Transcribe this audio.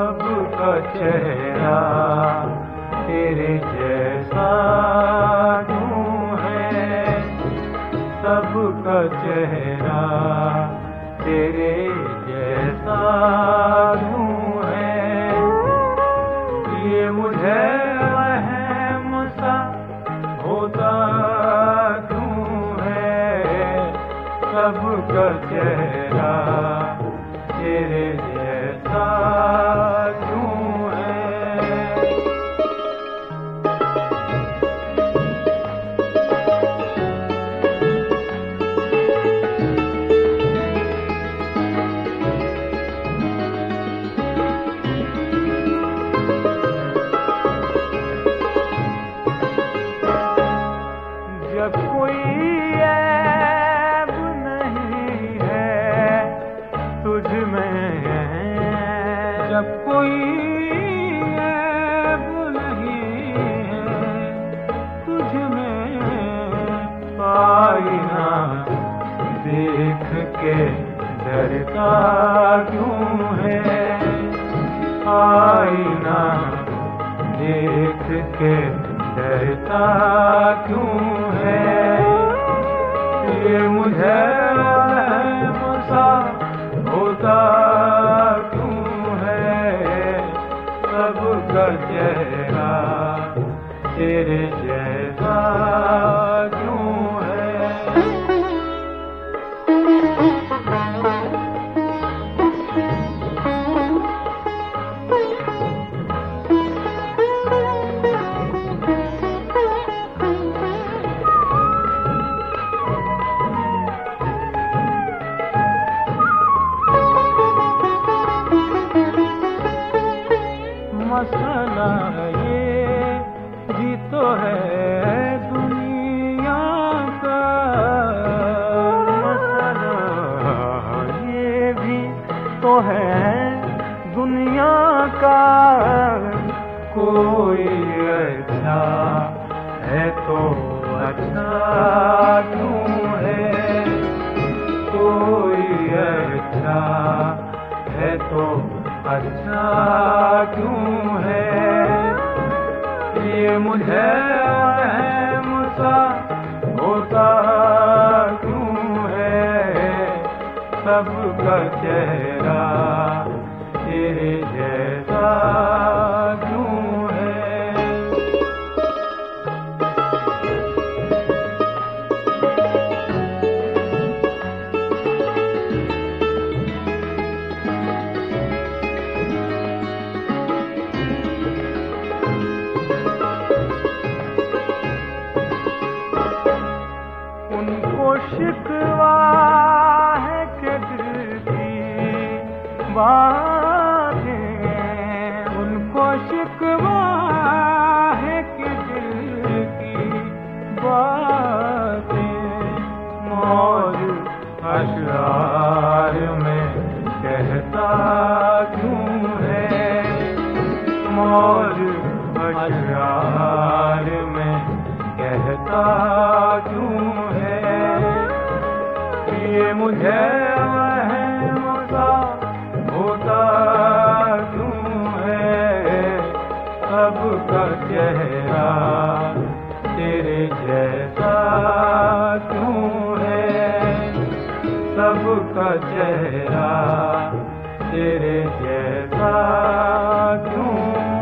सबका चेहरा तेरे जैसा क्यों है, सबका चेहरा तेरे जैसा क्यों है। ये मुझे वहम सा होता क्यों है, सबका चेहरा तेरे जैसा क्यों है। जब कोई ऐब नहीं है तुझ में, जब कोई ऐब नहीं है तुझ में, आईना देख के डरता क्यों है, आईना देख के डरता क्यों है। ये मुझे सा होता क्यों है, सबका चेहरा तेरे जैसा क्यों है। मसला ये भी तो है दुनिया का, मसला ये भी तो है दुनिया का। कोई अच्छा है तो अच्छा क्यों है, कोई अच्छा है तो अच्छा क्यों है। ये मुझे वहम सा होता क्यों है, सबका चेहरा तेरे जैसा क्यों है। उनको शिकवा है कि दिल की बातें, उनको शिकवा है कि दिल की बातें, मौज अशरार में कहता क्यों है, मौज अशरार में कहता क्यों है। ये मुझे वहम सा होता क्यों है, सबका चेहरा तेरे जैसा क्यों है, सबका चेहरा तेरे जैसा क्यों